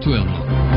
aktuelno.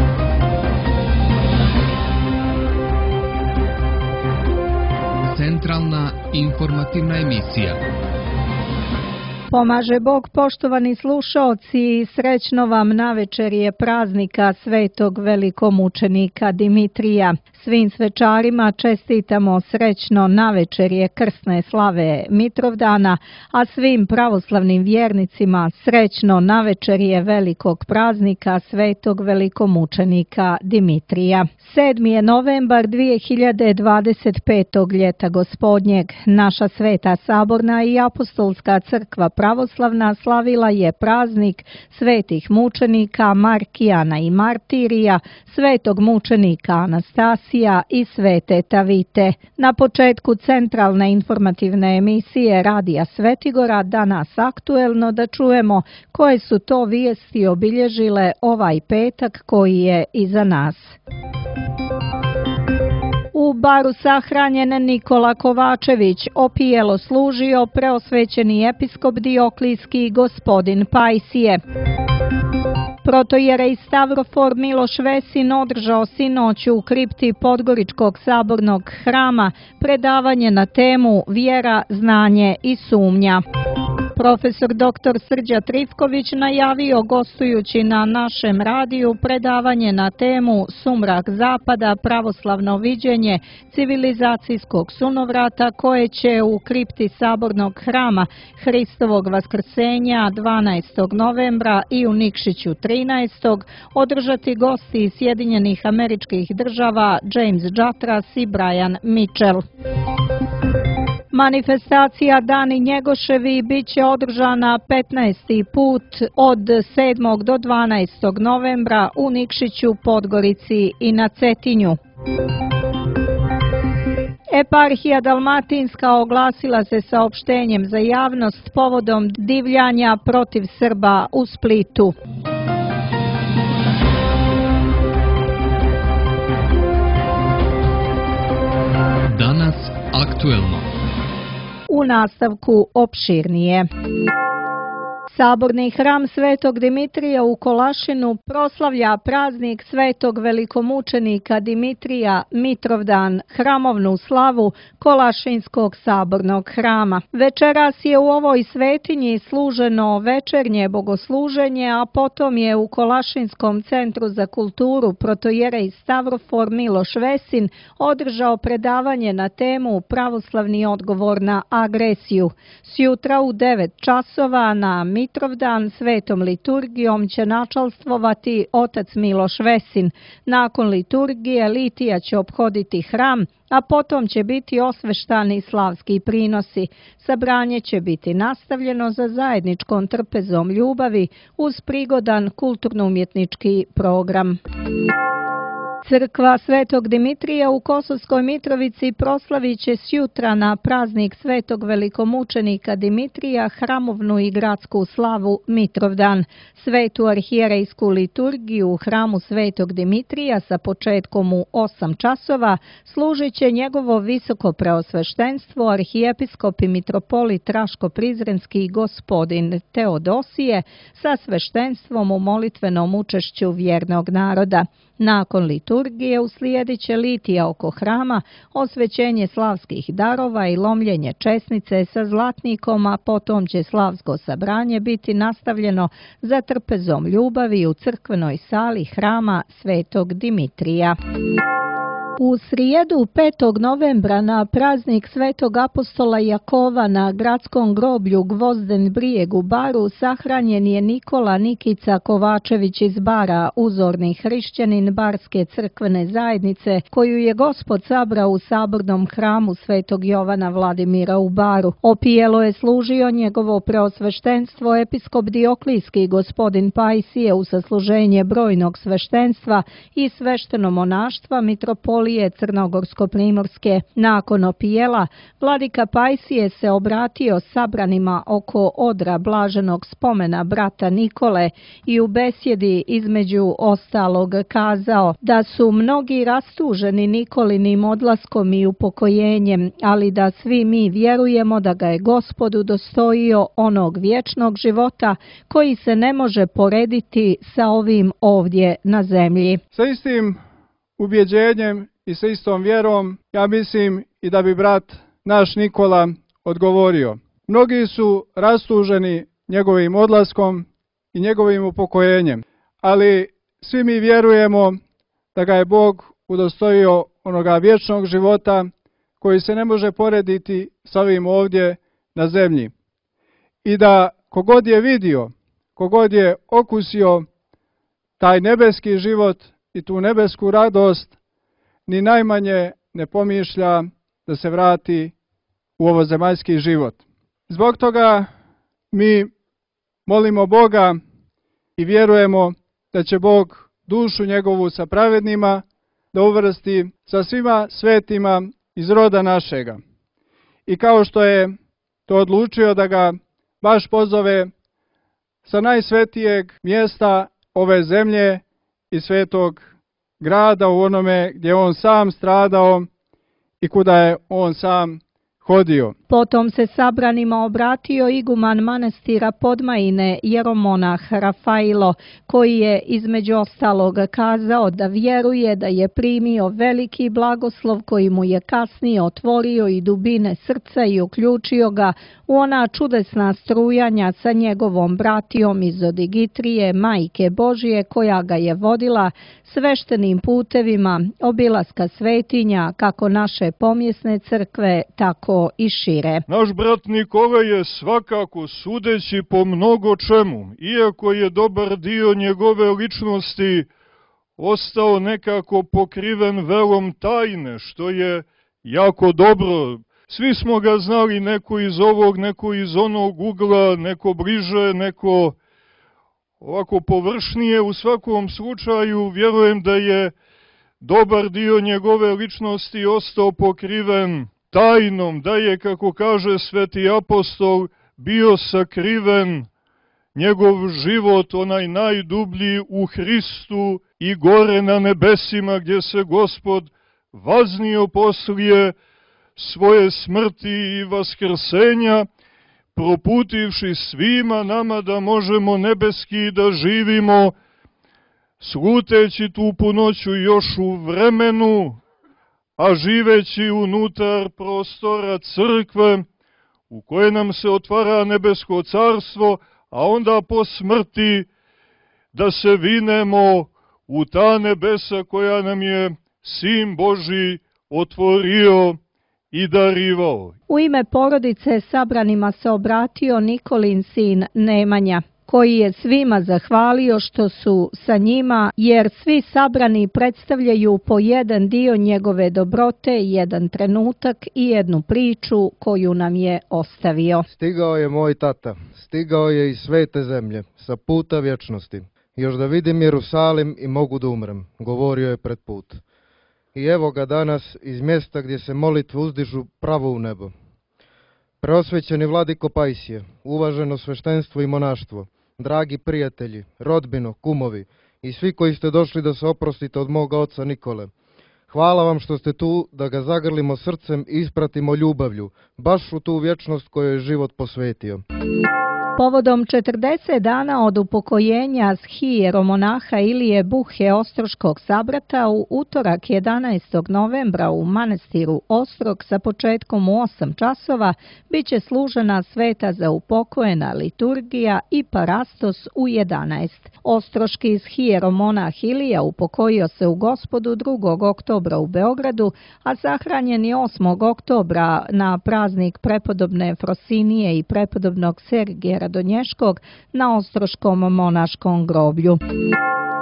Centralna informativna emisija. Pomaže Bog, poštovani slušaoci, srećno vam navečerje praznika svetog velikomučenika Dimitrija. Svim svečarima čestitamo srećno navečerje krsne slave Mitrovdana, a svim pravoslavnim vjernicima srećno navečerje velikog praznika svetog velikomučenika Dimitrija. 7. je novembar 2025. ljeta gospodnjeg. Naša Sveta Saborna i Apostolska crkva pravoslavna slavila je praznik svetih mučenika Markijana i Martirija, svetog mučenika Anastasija i svete Tavite. Na početku centralne informativne emisije Radija Svetigora danas aktuelno da čujemo koje su to vijesti obilježile ovaj petak koji je iza nas. U Baru sahranjen Nikola Kovačević, opijelo služio preosvećeni episkop Dioklijski gospodin Pajsije. Protojerej Stavrofor Miloš Vesin održao sinoć u kripti Podgoričkog sabornog hrama predavanje na temu Vjera, znanje i sumnja. Profesor dr. Srđa Trifković najavio gostujući na našem radiju predavanje na temu Sumrak zapada, pravoslavno viđenje civilizacijskog sunovrata koje će u kripti sabornog hrama Hristovog vaskrsenja 12. novembra i u Nikšiću 13. održati gosti iz Sjedinjenih Američkih Država James Jatras i Brian Mitchell. Manifestacija Dani Njegoševi bit će održana 15. put od 7. do 12. novembra u Nikšiću, Podgorici i na Cetinju. Eparhija Dalmatinska oglasila se saopštenjem za javnost povodom divljanja protiv Srba u Splitu. Danas aktuelno. U nastavku opširnije. Saborni hram Svetog Dimitrija u Kolašinu proslavlja praznik Svetog velikomučenika Dimitrija Mitrovdan, hramovnu slavu Kolašinskog sabornog hrama. Večeras je u ovoj svetinji služeno večernje bogosluženje, a potom je u Kolašinskom centru za kulturu protojerej Stavrofor Miloš Vesin održao predavanje na temu Pravoslavni odgovor na agresiju. Sjutra u 9 časova na Mitrovdan svetom liturgijom će načalstvovati otac Miloš Vesin. Nakon liturgije litija će ophoditi hram, a potom će biti osveštani slavski prinosi. Sabranje će biti nastavljeno za zajedničkom trpezom ljubavi uz prigodan kulturno-umjetnički program. Crkva Svetog Dimitrija u Kosovskoj Mitrovici proslavit će sjutra na praznik Svetog velikomučenika Dimitrija hramovnu i gradsku slavu Mitrovdan. Svetu arhijerejsku liturgiju u hramu Svetog Dimitrija sa početkom u 8 časova služit će njegovo visoko preosveštenstvo arhijepiskop i mitropolit Raško-Prizrenski gospodin Teodosije sa sveštenstvom u molitvenom učešću vjernog naroda. Nakon liturgije uslijedit će litija oko hrama, osvećenje slavskih darova i lomljenje česnice sa zlatnikom, a potom će slavsko sabranje biti nastavljeno za trpezom ljubavi u crkvenoj sali hrama Svetog Dimitrija. U srijedu 5. novembra na praznik Svetog apostola Jakova na gradskom groblju Gvozden Brijeg u Baru sahranjen je Nikola Nikica Kovačević iz Bara, uzorni hrišćanin Barske crkvene zajednice, koju je Gospod sabrao u sabornom hramu Svetog Jovana Vladimira u Baru. Opijelo je služio njegovo preosveštenstvo episkop Dioklijski gospodin Pajsije u sasluženje brojnog sveštenstva i svešteno monaštva mitropolita Mitropolije Crnogorsko-primorske. Nakon opijela, vladika Pajsije se obratio sabranima oko odra blaženog spomena brata Nikole i u besjedi između ostalog kazao da su mnogi rastuženi Nikolinim odlaskom i upokojenjem, ali da svi mi vjerujemo da ga je Gospod udostojio onog vječnog života koji se ne može porediti sa ovim ovdje na zemlji. Sa istim ubjeđenjem i sa istom vjerom, ja mislim i da bi brat naš Nikola odgovorio. Mnogi su rastuženi njegovim odlaskom i njegovim upokojenjem, ali svi mi vjerujemo da ga je Bog udostojio onoga vječnog života koji se ne može porediti sa ovim ovdje na zemlji. I da kogod je vidio, kogod je okusio taj nebeski život i tu nebesku radost, ni najmanje ne pomišlja da se vrati u ovozemaljski život. Zbog toga mi molimo Boga i vjerujemo da će Bog dušu njegovu sa pravednima da uvrsti sa svima svetima iz roda našega. I kao što je to odlučio da ga baš pozove sa najsvetijeg mjesta ove zemlje i svetog grada u onome gdje on sam stradao i kuda je on sam hodio. Potom se sabranima obratio iguman manastira Podmajine, jeromonah Rafailo, koji je između ostalog kazao da vjeruje da je primio veliki blagoslov koji mu je kasnije otvorio i dubine srca i uključio ga u ona čudesna strujanja sa njegovom bratijom iz Odigitrije, Majke Božije, koja ga je vodila sveštenim putevima obilaska svetinja, kako naše pomjesne crkve, tako i šire. Naš brat Nikola je svakako, sudeći po mnogo čemu, iako je dobar dio njegove ličnosti ostao nekako pokriven velom tajne, što je jako dobro. Svi smo ga znali, neko iz ovog, neko iz onog ugla, neko bliže, neko ovako površnije. U svakom slučaju vjerujem da je dobar dio njegove ličnosti ostao pokriven tajnom, da je, kako kaže sveti apostol, bio sakriven njegov život, onaj najdublji u Hristu i gore na nebesima, gdje se Gospod vaznio poslije svoje smrti i vaskrsenja, proputivši svima nama da možemo nebeski da živimo, sluteći tu punoću još u vremenu, a živeći unutar prostora crkve, u koje nam se otvara nebesko carstvo, a onda po smrti da se vinemo u ta nebesa koja nam je Sin Božji otvorio i darivao. U ime porodice sabranima se obratio Nikolin sin Nemanja, koji je svima zahvalio što su sa njima, jer svi sabrani predstavljaju po jedan dio njegove dobrote, jedan trenutak i jednu priču koju nam je ostavio. Stigao je moj tata, stigao je iz svete zemlje, sa puta vječnosti. Još da vidim Jerusalim i mogu da umrem, govorio je pred put. I evo ga danas iz mjesta gdje se molitve uzdižu pravo u nebo. Preosvećeni vladiko Pajsije, uvaženo sveštenstvo i monaštvo, dragi prijatelji, rodbino, kumovi i svi koji ste došli da se oprostite od moga oca Nikole. Hvala vam što ste tu da ga zagrlimo srcem i ispratimo ljubavlju, baš u tu vječnost koju je život posvetio. Povodom 40 dana od upokojenja hijeromonaha Ilije Buhe Ostroškog sabrata u utorak 11. novembra u manastiru Ostrog sa početkom u 8 časova bit će služena sveta za upokojena liturgija i parastos u 11. Ostroški hijeromonah Ilija upokojio se u Gospodu 2. oktobra u Beogradu, a sahranjen je 8. oktobra na praznik prepodobne Frosinije i prepodobnog Sergija Radonješkog na Ostroškom monaškom groblju.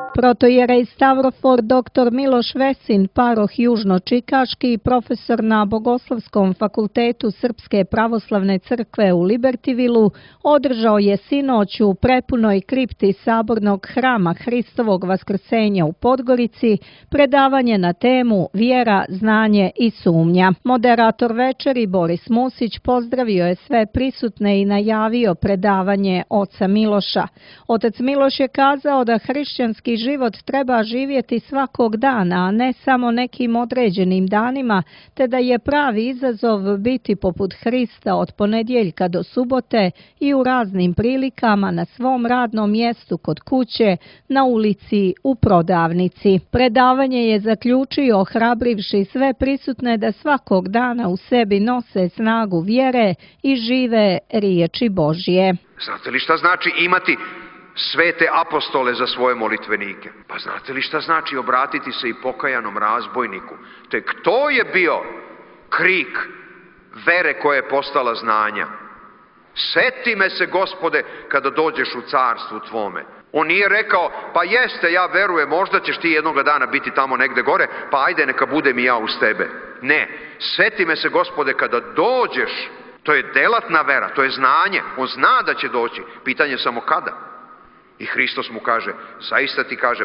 Protojerej Stavrofor dr. Miloš Vesin, paroh južno-čikaški, profesor na Bogoslovskom fakultetu Srpske pravoslavne crkve u Libertivilu, održao je sinoć u prepunoj kripti Sabornog hrama Hristovog vaskrsenja u Podgorici predavanje na temu Vjera, znanje i sumnja. Moderator večeri Boris Musić pozdravio je sve prisutne i najavio predavanje oca Miloša. Otac Miloš je kazao da hrišćanski život treba živjeti svakog dana, a ne samo nekim određenim danima, te da je pravi izazov biti poput Hrista od ponedjeljka do subote i u raznim prilikama na svom radnom mjestu kod kuće, na ulici, u prodavnici. Predavanje je zaključio ohrabrivši sve prisutne da svakog dana u sebi nose snagu vjere i žive riječi Božje. Znate li šta znači imati svete apostole za svoje molitvenike? Pa znate li šta znači obratiti se i pokajanom razbojniku? Tek to je bio krik vere koja je postala znanja. Seti me se, Gospode, kada dođeš u carstvu tvome. On nije rekao, pa jeste, ja verujem, možda ćeš ti jednoga dana biti tamo negde gore, pa ajde neka budem i ja uz tebe. Ne, seti me se, Gospode, kada dođeš. To je delatna vera, to je znanje. On zna da će doći, pitanje samo kada. I Hristos mu kaže, zaista ti kažem,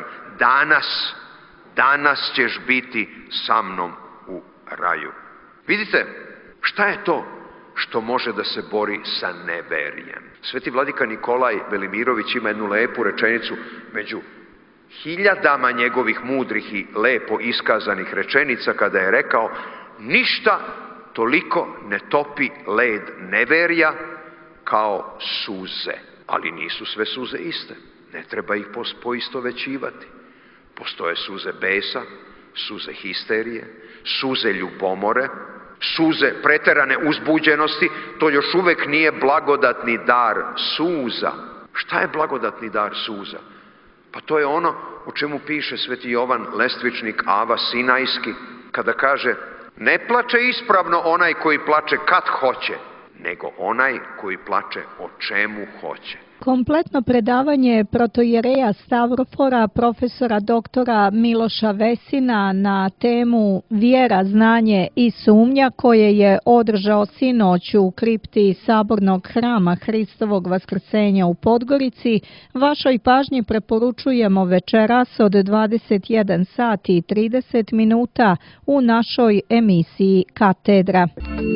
danas ćeš biti sa mnom u raju. Vidite, šta je to što može da se bori sa neverjem? Sveti vladika Nikolaj Velimirović ima jednu lepu rečenicu među hiljadama njegovih mudrih i lepo iskazanih rečenica kada je rekao, ništa toliko ne topi led neverja kao suze. Ali nisu sve suze iste. Ne treba ih poistovećivati. Postoje suze besa, suze histerije, suze ljubomore, suze preterane uzbuđenosti. To još uvek nije blagodatni dar suza. Šta je blagodatni dar suza? Pa to je ono o čemu piše sveti Jovan Lestvičnik Ava Sinajski, kada kaže, ne plače ispravno onaj koji plače kad hoće, nego onaj koji plače o čemu hoće. Kompletno predavanje protojereja Stavrofora, profesora doktora Miloša Vesina na temu Vjera, znanje i sumnja koje je održao sinoć u kripti Sabornog hrama Hristovog vaskrsenja u Podgorici, vašoj pažnji preporučujemo večeras od 21 sati i 30 minuta u našoj emisiji Katedra.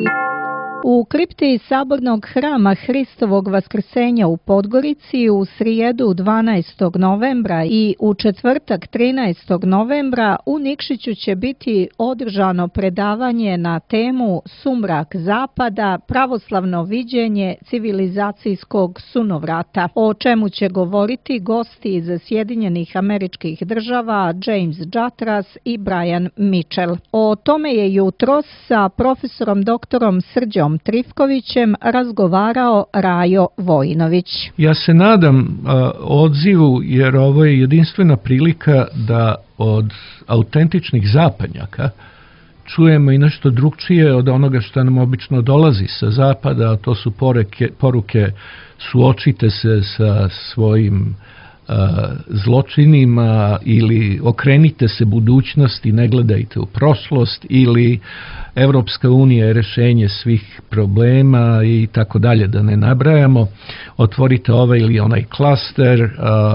U kripti Sabornog hrama Hristovog vaskrsenja u Podgorici u srijedu 12. novembra i u četvrtak 13. novembra u Nikšiću će biti održano predavanje na temu Sumrak zapada, pravoslavno viđenje civilizacijskog sunovrata, o čemu će govoriti gosti iz Sjedinjenih Američkih Država James Jatras i Brian Mitchell. O tome je jutros sa profesorom doktorom Srđom Trifkovićem razgovarao Rajo Vojinović. Ja se nadam odzivu, jer ovo je jedinstvena prilika da od autentičnih zapadnjaka čujemo i nešto drugčije od onoga što nam obično dolazi sa zapada, a to su poruke suočite se sa svojim zločinima ili okrenite se budućnosti, ne gledajte u prošlost, ili Evropska unija je rješenje svih problema i tako dalje, da ne nabrajamo. Otvorite ovaj ili onaj klaster,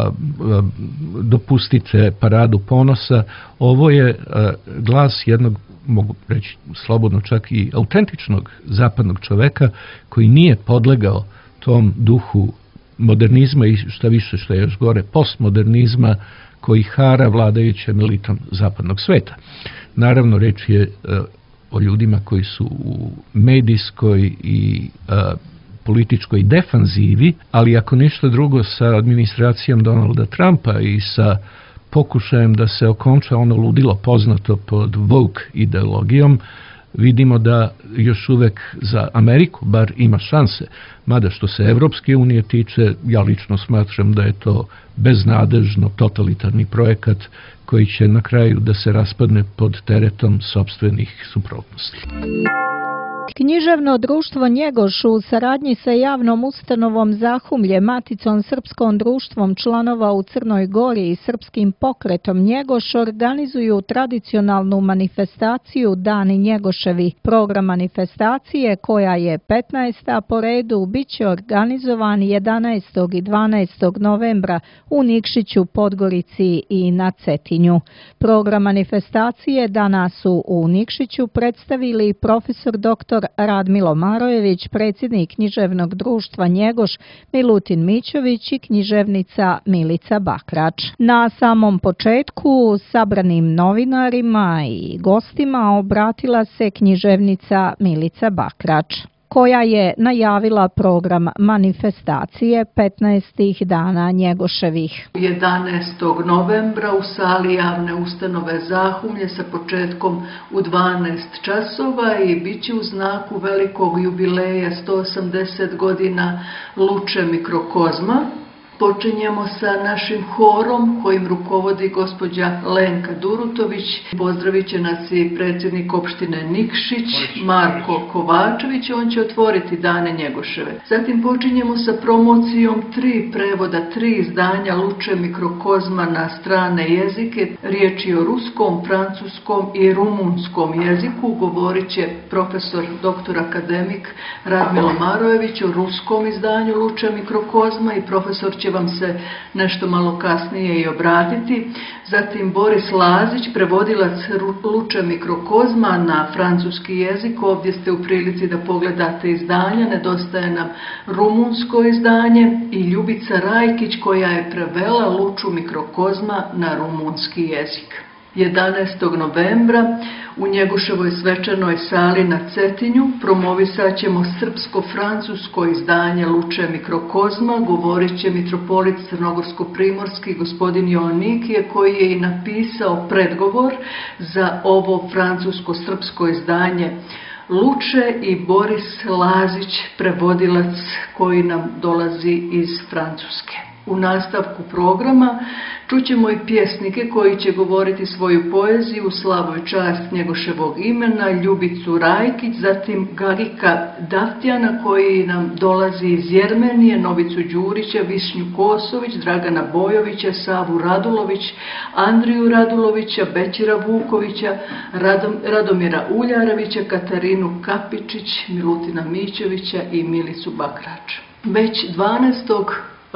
dopustite paradu ponosa. Ovo je glas jednog, mogu reći slobodno čak i autentičnog zapadnog čoveka koji nije podlegao tom duhu modernizma i šta više, što je još gore, postmodernizma koji hara vladajućem elitom zapadnog sveta. Naravno, reč je o ljudima koji su u medijskoj i političkoj defanzivi, ali ako ništa drugo sa administracijom Donalda Trumpa i sa pokušajem da se okonča ono ludilo poznato pod woke ideologijom, vidimo da još uvek za Ameriku bar ima šanse. Mada što se Evropske unije tiče, ja lično smatram da je to beznadežno totalitarni projekat koji će na kraju da se raspadne pod teretom sopstvenih suprotnosti. Književno društvo Njegoš u saradnji sa javnom ustanovom Zahumlje, Maticom Srpskom društvom članova u Crnoj Gori i Srpskim pokretom Njegoš organizuju tradicionalnu manifestaciju Dani Njegoševi. Program manifestacije, koja je 15. po redu, bit će organizovan 11. i 12. novembra u Nikšiću, Podgorici i na Cetinju. Program manifestacije danas su u Nikšiću predstavili profesor dr. Radmilo Marojević, predsjednik književnog društva Njegoš, Milutin Mićović i književnica Milica Bakrač. Na samom početku sabranim novinarima i gostima obratila se književnica Milica Bakrač, koja je najavila program manifestacije 15 dana Njegoševih. 11. novembra u sali javne ustanove Zahumlje sa početkom u 12 časova i bit će u znaku velikog jubileja 180 godina Luče Mikrokozma. Počinjemo sa našim horom kojim rukovodi gospođa Lenka Durutović. Pozdravit će nas i predsjednik opštine Nikšić, Marko Kovačević, on će otvoriti Dane Njegoševe. Zatim počinjemo sa promocijom 3 prevoda, 3 izdanja Luče Mikrokozma na strane jezike. Riječ je o ruskom, francuskom i rumunskom jeziku. Govorit će profesor dr. akademik Radmilo Marojević o ruskom izdanju Luče Mikrokozma i profesor će vam se nešto malo kasnije i obratiti. Zatim Boris Lazić, prevodilac Luče Mikrokozma na francuski jezik. Ovdje ste u prilici da pogledate izdanja, nedostaje nam rumunsko izdanje, i Ljubica Rajkić koja je prevela Luču Mikrokozma na rumunski jezik. 11. novembra u Njegoševoj svečanoj sali na Cetinju promovisat ćemo srpsko-francusko izdanje Luče Mikrokozma. Govorit će mitropolit crnogorsko-primorski gospodin Joannikije, koji je i napisao predgovor za ovo francusko-srpsko izdanje Luče, i Boris Lazić, prevodilac koji nam dolazi iz Francuske. U nastavku programa čućemo i pjesnike koji će govoriti svoju poeziju u slavu i čast Njegoševog imena, Ljubicu Rajkić, zatim Gagika Daftjana koji nam dolazi iz Jermenije, Novicu Đurića, Višnju Kosović, Dragana Bojovića, Savu Radulović, Andriju Radulovića, Bećira Vukovića, Radomira Uljarevića, Katarinu Kapičić, Milutina Mićovića i Milicu Bakrač. Već 12.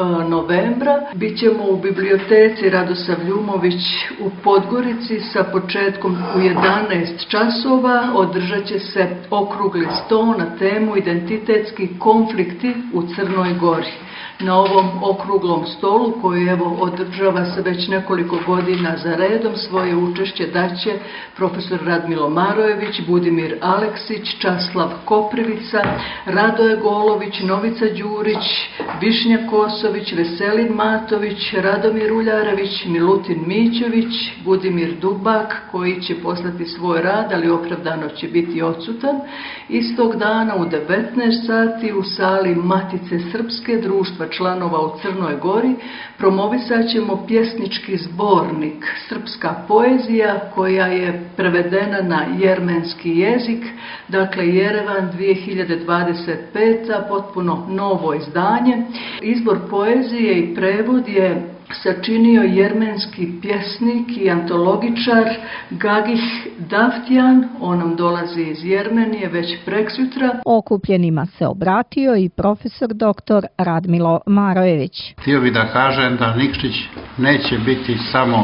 novembra bit ćemo u biblioteci Radosav Ljumović u Podgorici sa početkom u 11 časova. Održat će se okrugli sto na temu identitetski konflikti u Crnoj Gori. Na ovom okruglom stolu, koji evo održava se već nekoliko godina za redom, svoje učešće daće profesor Radmilo Marojević, Budimir Aleksić, Časlav Koprivica, Radoje Golović, Novica Đurić, Višnja Kosović, Veselin Matović, Radomir Uljarević, Milutin Mićović, Budimir Dubak, koji će poslati svoj rad, ali opravdano će biti odsutan. Istog dana u 19 sati u sali Matice Srpske društva članova u Crnoj Gori promovisat ćemo pjesnički zbornik Srpska poezija, koja je prevedena na jermenski jezik, dakle Jerevan 2025, potpuno novo izdanje. Izbor poezije i prevod je sačinio jermenski pjesnik i antologičar Gagih Daftjan, on nam dolazi iz Jermenije već preksutra. Okupljenima se obratio i profesor dr. Radmilo Marojević. Htio bih da kažem da Nikšić neće biti samo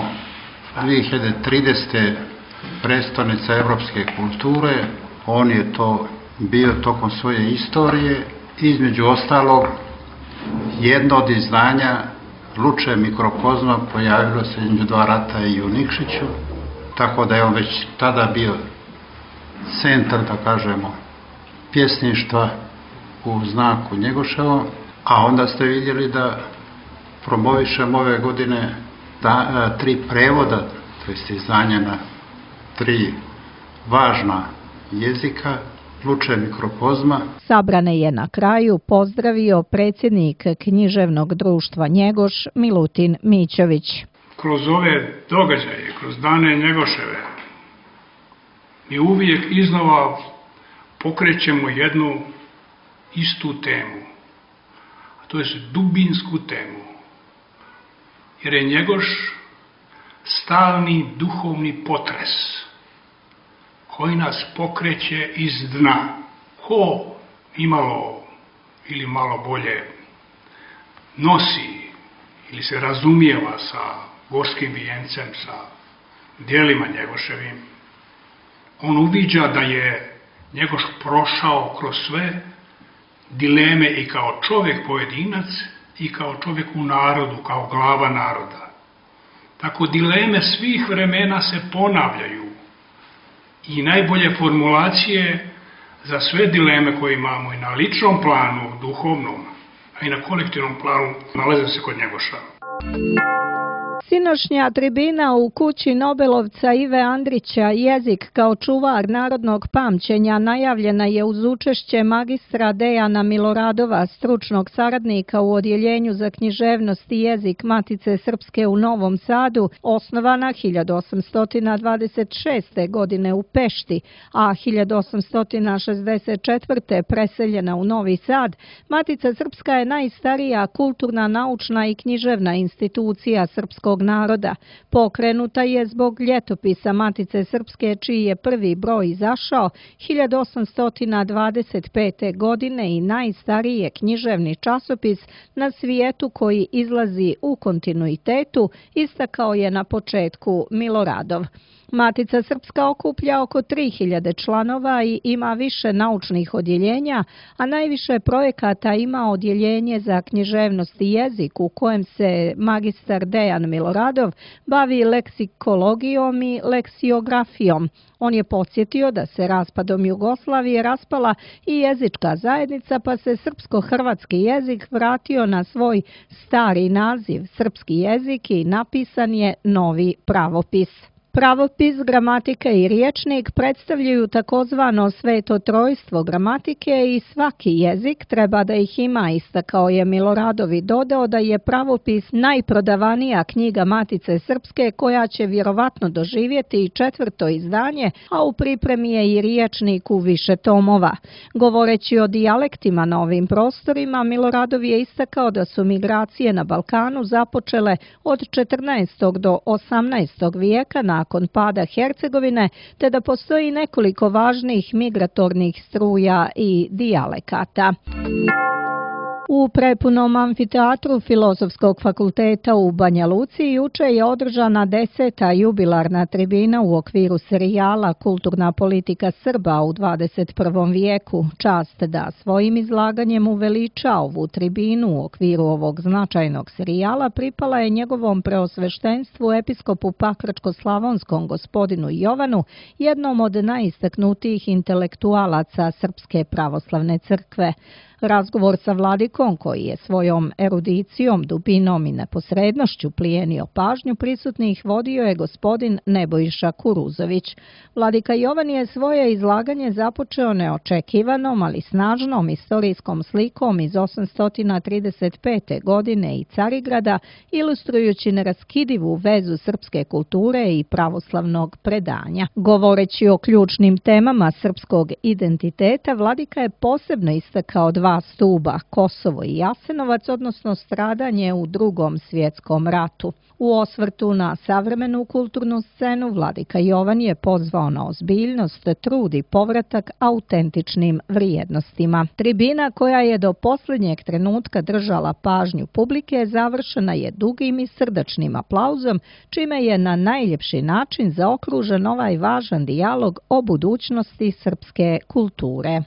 2030. predstavnica evropske kulture, on je to bio tokom svoje istorije. Između ostalog, jedno od izdanja Luče Mikrokozma pojavilo se između 2 rata i u Nikšiću, tako da je on već tada bio centar, da kažemo, pjesništva u znaku Njegoševom, a onda ste vidjeli da promovišemo ove godine 3 prevoda, to jest izdanja na 3 važna jezika Luče Mikrokozma. Sabrane je na kraju pozdravio predsjednik književnog društva Njegoš Milutin Mićović. Kroz ove događaje, kroz Dane Njegoševe, mi uvijek iznova pokrećemo jednu istu temu, a to je dubinsku temu, jer je Njegoš stalni duhovni potres koji nas pokreće iz dna. Ko imalo ili malo bolje nosi ili se razumijeva sa gorskim vijencem, sa djelima Njegoševim, on uviđa da je Njegoš prošao kroz sve dileme i kao čovjek pojedinac i kao čovjek u narodu, kao glava naroda. Tako dileme svih vremena se ponavljaju i najbolje formulacije za sve dileme koje imamo i na ličnom planu, duhovnom, a i na kolektivnom planu nalaze se kod Njegoša. Sinošnja tribina u kući Nobelovca Ive Andrića Jezik kao čuvar narodnog pamćenja najavljena je uz učešće magistra Dejana Miloradova, stručnog saradnika u Odjeljenju za književnost i jezik Matice Srpske u Novom Sadu, osnovana 1826. godine u Pešti, a 1864. preseljena u Novi Sad. Matica Srpska je najstarija kulturna, naučna i književna institucija srpskog naroda. Pokrenuta je zbog ljetopisa Matice Srpske, čiji je prvi broj izašao 1825. godine i najstariji je književni časopis na svijetu koji izlazi u kontinuitetu, istakao je na početku Miloradov. Matica Srpska okuplja oko 3000 članova i ima više naučnih odjeljenja, a najviše projekata ima odjeljenje za književnost i jezik u kojem se magistar Dejan Miloradov bavi leksikologijom i leksiografijom. On je podsjetio da se raspadom Jugoslavije raspala i jezička zajednica, pa se srpsko-hrvatski jezik vratio na svoj stari naziv, srpski jezik, i napisan je novi pravopis. Pravopis, gramatika i riječnik predstavljaju takozvano sveto trojstvo gramatike i svaki jezik treba da ih ima, istakao je Miloradov i dodao da je pravopis najprodavanija knjiga Matice Srpske koja će vjerovatno doživjeti i 4. izdanje, a u pripremi je i riječnik u više tomova. Govoreći o dijalektima na ovim prostorima, Miloradov je istakao da su migracije na Balkanu započele od 14. do 18. vijeka nakon pada Hercegovine, te da postoji nekoliko važnih migratornih struja i dijalekata. U prepunom amfiteatru Filozofskog fakulteta u Banja Luci juče je održana 10. jubilarna tribina u okviru serijala Kulturna politika Srba u 21. vijeku. Čast da svojim izlaganjem uveliča ovu tribinu u okviru ovog značajnog serijala pripala je njegovom preosveštenstvu episkopu Pakračko-slavonskom gospodinu Jovanu, jednom od najistaknutijih intelektualaca Srpske pravoslavne crkve. Razgovor sa vladikom, koji je svojom erudicijom, dubinom i neposrednošću plijenio pažnju prisutnih, vodio je gospodin Nebojša Kuruzović. Vladika Jovan je svoje izlaganje započeo neočekivanom, ali snažnom istorijskom slikom iz 835. godine i Carigrada, ilustrujući neraskidivu vezu srpske kulture i pravoslavnog predanja. Govoreći o ključnim temama srpskog identiteta, vladika je posebno istakao dva stuba, Kosovo i Jasenovac, odnosno stradanje u Drugom svjetskom ratu. U osvrtu na savremenu kulturnu scenu, vladika Jovan je pozvao na ozbiljnost, trud i povratak autentičnim vrijednostima. Tribina, koja je do posljednjeg trenutka držala pažnju publike, završena je dugim i srdačnim aplauzom, čime je na najljepši način zaokružen ovaj važan dijalog o budućnosti srpske kulture.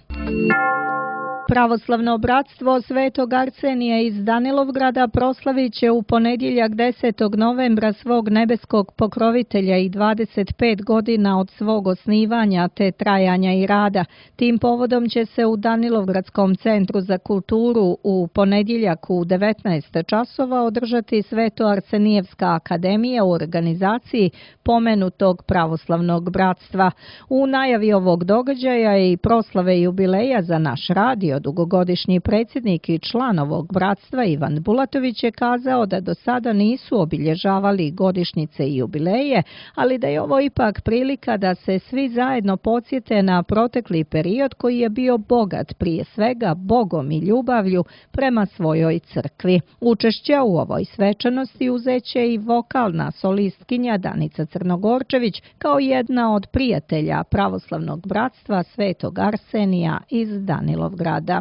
Pravoslavno bratstvo Svetog Arsenija iz Danilovgrada proslavit će u ponedjeljak 10. novembra svog nebeskog pokrovitelja i 25 godina od svog osnivanja te trajanja i rada. Tim povodom će se u Danilovgradskom centru za kulturu u ponedjeljak u 19 časova održati Sveto-Arsenijevska akademija u organizaciji pomenutog pravoslavnog bratstva. U najavi ovog događaja i proslave jubileja za naš radio bio dugogodišnji predsjednik i član ovog bratstva Ivan Bulatović je kazao da do sada nisu obilježavali godišnjice i jubileje, ali da je ovo ipak prilika da se svi zajedno podsjete na protekli period koji je bio bogat prije svega Bogom i ljubavlju prema svojoj crkvi. Učešće u ovoj svečanosti uzeće i vokalna solistkinja Danica Crnogorčević kao jedna od prijatelja pravoslavnog bratstva Svetog Arsenija iz Danilovgrada.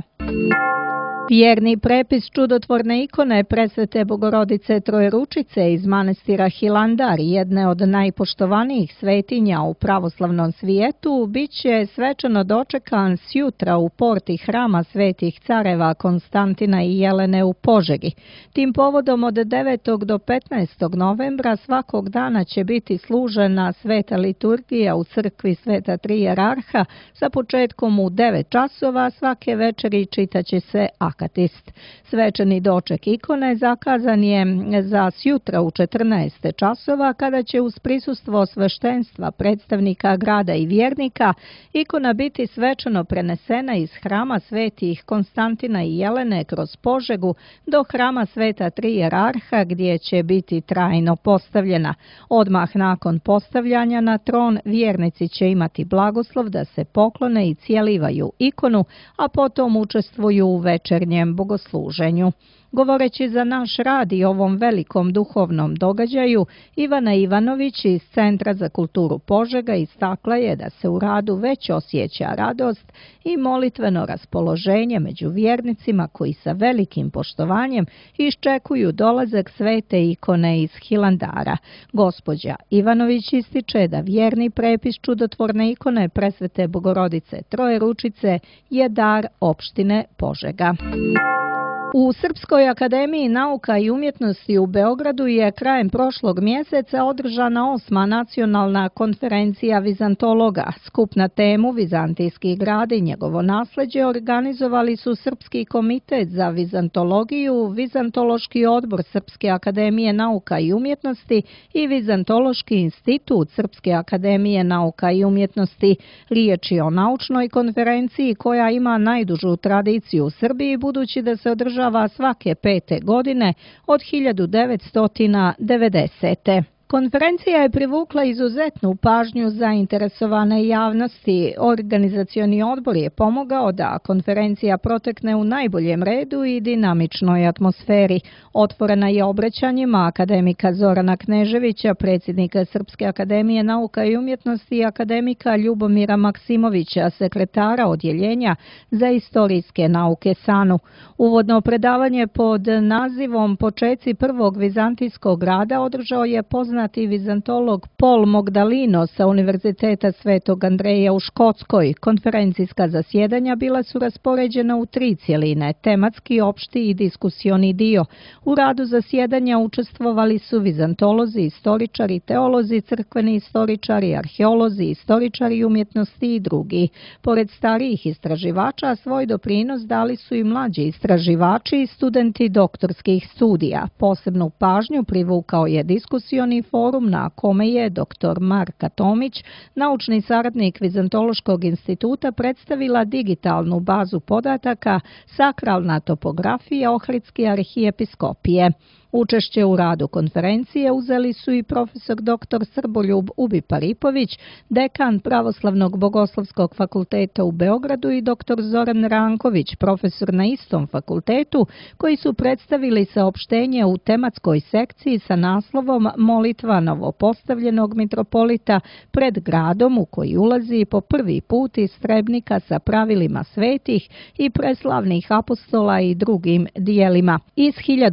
Vjerni prepis čudotvorne ikone Presvete Bogorodice Trojeručice iz manastira Hilandar, jedne od najpoštovanijih svetinja u pravoslavnom svijetu, bit će svečano dočekan sjutra u porti hrama Svetih careva Konstantina i Jelene u Požegi. Tim povodom od 9. do 15. novembra svakog dana će biti služena sveta liturgija u crkvi Sveta Tri Jerarha sa početkom u 9 časova, svake večeri čitaće se akatist. Svečani doček ikone zakazan je za sjutra u 14 časova kada će uz prisustvo sveštenstva, predstavnika grada i vjernika ikona biti svečano prenesena iz hrama Svetih Konstantina i Jelene kroz Požegu do hrama Sveta Tri Jerarha gdje će biti trajno postavljena. Odmah nakon postavljanja na tron vjernici će imati blagoslov da se poklone i cijelivaju ikonu, a potom učestvuju u večernjem bogosluženju. Govoreći za naš rad i ovom velikom duhovnom događaju, Ivana Ivanović iz Centra za kulturu Požega istakla je da se u radu već osjeća radost i molitveno raspoloženje među vjernicima koji sa velikim poštovanjem iščekuju dolazak svete ikone iz Hilandara. Gospođa Ivanović ističe da vjerni prepis čudotvorne ikone Presvete Bogorodice Trojeručice je dar opštine Požega. U Srpskoj akademiji nauka i umjetnosti u Beogradu je krajem prošlog mjeseca održana 8. nacionalna konferencija vizantologa. Skup na temu Vizantijski grad i njegovo nasljeđe organizovali su Srpski komitet za vizantologiju, Vizantološki odbor Srpske akademije nauka i umjetnosti i Vizantološki institut Srpske akademije nauka i umjetnosti. Riječ je o naučnoj konferenciji koja ima najdužu tradiciju u Srbiji, budući da se održava svake 5. godine od 1990. Konferencija je privukla izuzetnu pažnju zainteresovane javnosti. Organizacioni odbor je pomogao da konferencija protekne u najboljem redu i dinamičnoj atmosferi. Otvorena je obraćanjima akademika Zorana Kneževića, predsjednika Srpske akademije nauka i umjetnosti, i akademika Ljubomira Maksimovića, sekretara odjeljenja za istorijske nauke SANU. Uvodno predavanje pod nazivom Počeci prvog vizantijskog grada održao je poznati vizantolog Paul Mogdalino sa Univerziteta Svetog Andreja u Škotskoj. Konferencijska zasjedanja bila su raspoređena u 3 cjeline, tematski, opšti i diskusioni dio. U radu zasjedanja učestvovali su vizantolozi, istoričari, teolozi, crkveni istoričari, arheolozi, istoričari umjetnosti i drugi. Pored starijih istraživača, svoj doprinos dali su i mlađi istraživači i studenti doktorskih studija. Posebnu pažnju privukao je diskusioni forum na kome je dr. Marka Tomić, naučni saradnik Vizantološkog instituta, predstavila digitalnu bazu podataka Sakralna topografija Ohridske arhijepiskopije. Učešće u radu konferencije uzeli su i profesor dr. Srboljub Ubi-Paripović, dekan Pravoslavnog bogoslovskog fakulteta u Beogradu, i dr. Zoran Ranković, profesor na istom fakultetu, koji su predstavili saopštenje u tematskoj sekciji sa naslovom Molitva novopostavljenog mitropolita pred gradom u koji ulazi po prvi put iz Trebnika sa pravilima svetih i preslavnih apostola i drugim dijelima iz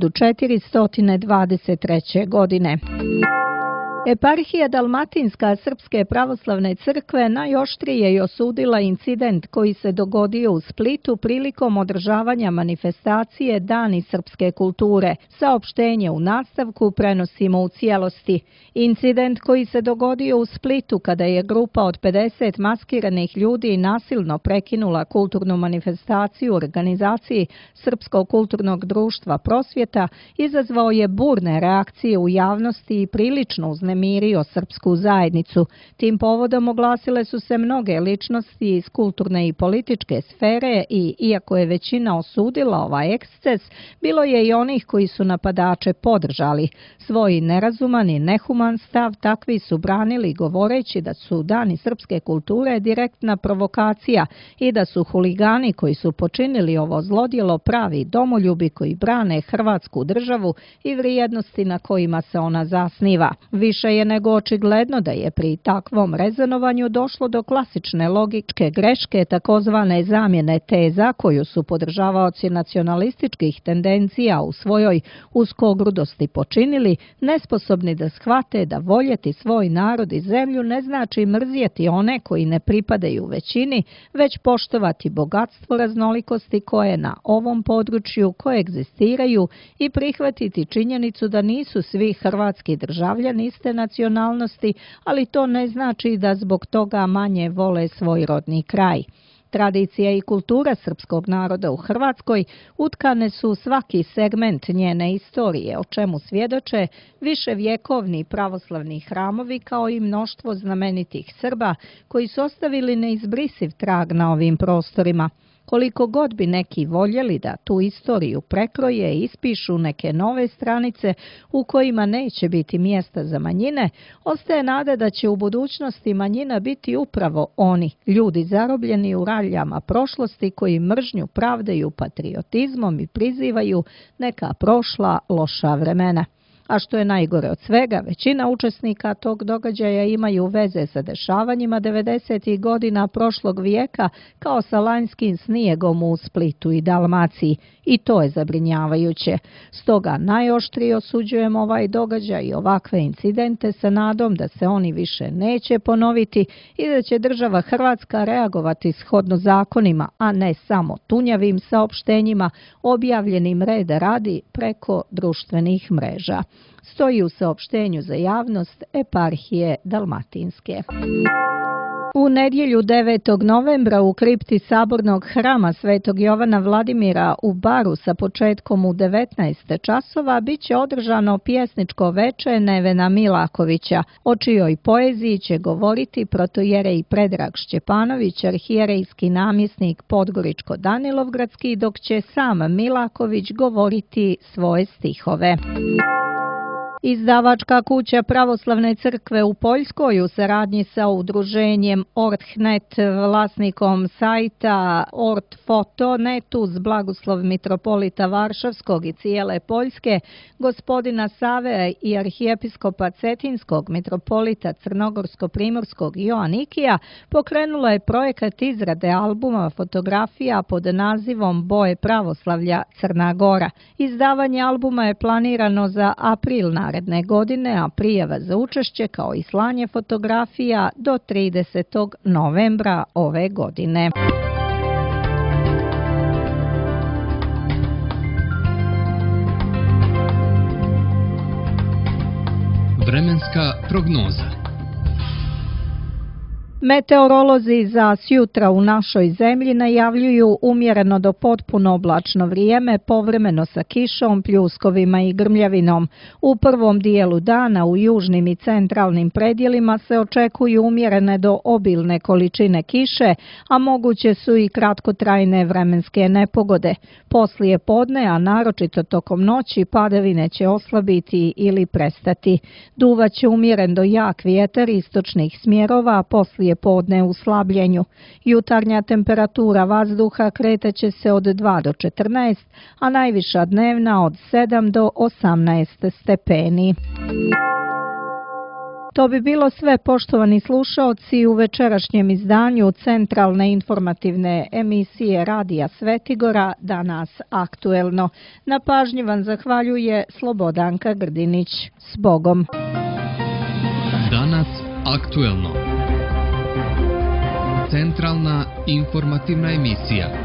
1423. godine. Eparhija Dalmatinska Srpske pravoslavne crkve najoštrije je osudila incident koji se dogodio u Splitu prilikom održavanja manifestacije Dani srpske kulture. Saopštenje u nastavku prenosimo u cijelosti. Incident koji se dogodio u Splitu kada je grupa od 50 maskiranih ljudi nasilno prekinula kulturnu manifestaciju u organizaciji Srpskog kulturnog društva Prosvjeta izazvao je burne reakcije u javnosti i prilično uznemiravanje uznemirio srpsku zajednicu. Tim povodom oglasile su se mnoge ličnosti iz kulturne i političke sfere i, iako je većina osudila ovaj eksces, bilo je i onih koji su napadače podržali. Svoj nerazuman i nehuman stav takvi su branili govoreći da su dani srpske kulture direktna provokacija i da su huligani koji su počinili ovo zlodjelo pravi domoljubi koji brane Hrvatsku državu i vrijednosti na kojima se ona zasniva. Više je nego očigledno da je pri takvom rezonovanju došlo do klasične logičke greške takozvane zamjene teza koju su podržavaoci nacionalističkih tendencija u svojoj uskogrudosti počinili, nesposobni da shvate da voljeti svoj narod i zemlju ne znači mrzjeti one koji ne pripadaju većini, već poštovati bogatstvo raznolikosti koje na ovom području koegzistiraju i prihvatiti činjenicu da nisu svi hrvatski državljani iste nacionalnosti, ali to ne znači da zbog toga manje vole svoj rodni kraj. Tradicija i kultura srpskog naroda u Hrvatskoj utkane su u svaki segment njene istorije, o čemu svjedoče viševjekovni pravoslavni hramovi kao i mnoštvo znamenitih Srba koji su ostavili neizbrisiv trag na ovim prostorima. Koliko god bi neki voljeli da tu istoriju prekroje i ispišu neke nove stranice u kojima neće biti mjesta za manjine, ostaje nada da će u budućnosti manjina biti upravo oni, ljudi zarobljeni u raljama prošlosti koji mržnju pravdaju patriotizmom i prizivaju neka prošla loša vremena. A što je najgore od svega, većina učesnika tog događaja imaju veze sa dešavanjima 90. godina prošlog vijeka kao sa lanjskim snijegom u Splitu i Dalmaciji. I to je zabrinjavajuće. Stoga najoštrije osuđujem ovaj događaj i ovakve incidente sa nadom da se oni više neće ponoviti i da će država Hrvatska reagovati shodno zakonima, a ne samo tunjavim saopštenjima objavljenim reda radi preko društvenih mreža. Stoji u saopštenju za javnost Eparhije Dalmatinske. U nedjelju 9. novembra u kripti Sabornog hrama Svetog Jovana Vladimira u Baru sa početkom u 19 časova bit će održano pjesničko veče Nevena Milakovića, o čijoj poeziji će govoriti protojerej Predrag Šćepanović, arhijerejski namjesnik Podgoričko-Danilovgradski, dok će sam Milaković govoriti svoje stihove. Izdavačka kuća Pravoslavne crkve u Poljskoj u saradnji sa udruženjem Ortnet, vlasnikom sajta Ortfoto.net uz blagoslov mitropolita Varšavskog i cijele Poljske, gospodina Save i arhijepiskopa Cetinskog, mitropolita Crnogorsko-Primorskog Joanikija, pokrenula je projekat izrade albuma fotografija pod nazivom Boje pravoslavlja Crna Gora. Izdavanje albuma je planirano za april naredne godine, a prijava za učešće kao i slanje fotografija do 30. novembra ove godine. Vremenska prognoza. Meteorolozi za sjutra u našoj zemlji najavljuju umjereno do potpuno oblačno vrijeme, povremeno sa kišom, pljuskovima i grmljavinom. U prvom dijelu dana u južnim i centralnim predjelima se očekuju umjerene do obilne količine kiše, a moguće su i kratkotrajne vremenske nepogode. Poslije podne, a naročito tokom noći, padavine će oslabiti ili prestati. Duvaće umjeren do jak vjetar istočnih smjerova, poslije podne u slabljenju. Jutarnja temperatura vazduha kretaće se od 2 do 14, a najviša dnevna od 7 do 18 stepeni. To bi bilo sve, poštovani slušaoci, u večerašnjem izdanju centralne informativne emisije Radija Svetigora, Danas aktuelno. Na pažnji vam zahvaljuje Slobodanka Grdinić. S Bogom! Danas aktuelno. Centralna informativna emisija.